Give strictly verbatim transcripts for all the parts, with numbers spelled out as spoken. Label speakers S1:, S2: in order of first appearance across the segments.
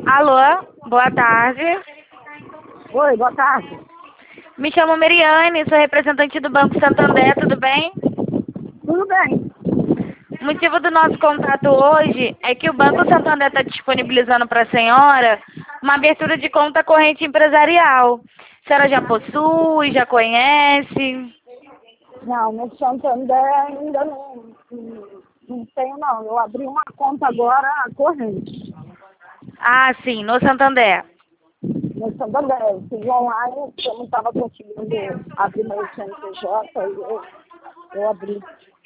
S1: Alô, boa tarde.
S2: Oi, boa tarde.
S1: Me chamo Meriane, sou representante do Banco Santander, tudo bem?
S2: Tudo bem?
S1: O motivo do nosso contato hoje é que o Banco Santander está disponibilizando para a senhora uma abertura de conta corrente empresarial. A senhora já possui, já conhece?
S2: Não, no Santander ainda não, não, não tenho, não. Eu abri uma conta agora corrente.
S1: Ah, sim, no Santander.
S2: No Santander, eu fiz online, porque eu não estava conseguindo abrir meu C N P J, e eu, eu abri.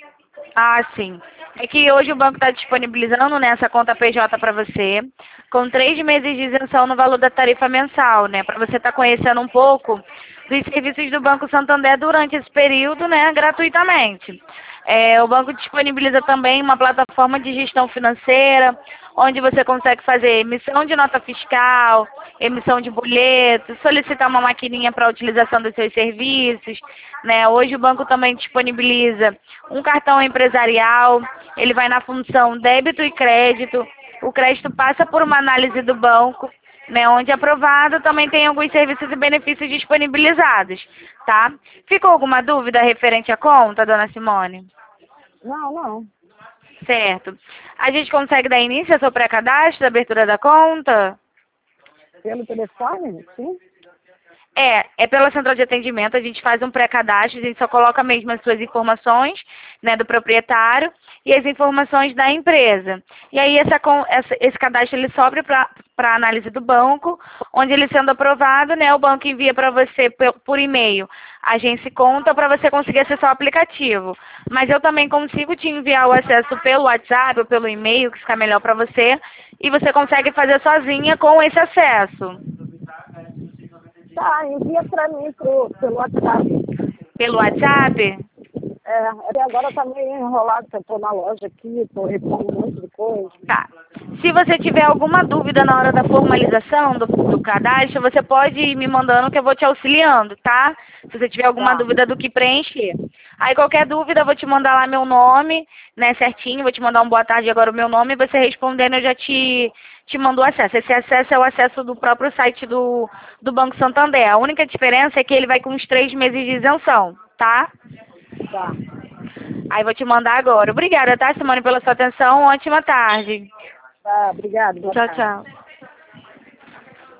S1: Ah, sim. É que hoje o banco está disponibilizando, né, essa conta P J para você, com três meses de isenção no valor da tarifa mensal, né, para você estar conhecendo um pouco dos serviços do Banco Santander durante esse período, né, gratuitamente. É, o banco disponibiliza também uma plataforma de gestão financeira, onde você consegue fazer emissão de nota fiscal, emissão de boleto, solicitar uma maquininha para a utilização dos seus serviços, né? Hoje o banco também disponibiliza um cartão empresarial, ele vai na função débito e crédito, o crédito passa por uma análise do banco, né, onde aprovado também tem alguns serviços e benefícios disponibilizados, tá? Ficou alguma dúvida referente à conta, dona Simone?
S2: Não, não.
S1: Certo. A gente consegue dar início ao seu pré-cadastro, abertura da conta?
S2: Pelo telefone? Sim?
S1: É, é pela central de atendimento, a gente faz um pré-cadastro, a gente só coloca mesmo as suas informações, né, do proprietário e as informações da empresa. E aí essa, con- essa- esse cadastro ele sobe para a análise do banco, onde ele sendo aprovado, né, o banco envia para você pe- por e-mail a agência conta para você conseguir acessar o aplicativo. Mas eu também consigo te enviar o acesso pelo WhatsApp ou pelo e-mail, que fica melhor para você, e você consegue fazer sozinha com esse acesso.
S2: Tá, envia para mim pro, pelo WhatsApp.
S1: Pelo WhatsApp?
S2: É, até agora tá meio enrolado, que eu tô na loja aqui, tô repondo um monte de coisa.
S1: Tá. Se você tiver alguma dúvida na hora da formalização do, do cadastro, você pode ir me mandando que eu vou te auxiliando, tá? Se você tiver alguma
S2: Tá,
S1: dúvida do que preencher. Aí qualquer dúvida eu vou te mandar lá meu nome, né, certinho, vou te mandar um boa tarde agora o meu nome, e você respondendo eu já te, te mando o acesso. Esse acesso é o acesso do próprio site do, do Banco Santander. A única diferença é que ele vai com uns três meses de isenção, tá?
S2: tá.
S1: Aí vou te mandar agora. Obrigada, tá, Simone, pela sua atenção. Ótima tarde.
S2: Tá, obrigado, boa
S1: Tchau,
S2: tarde.
S1: tchau.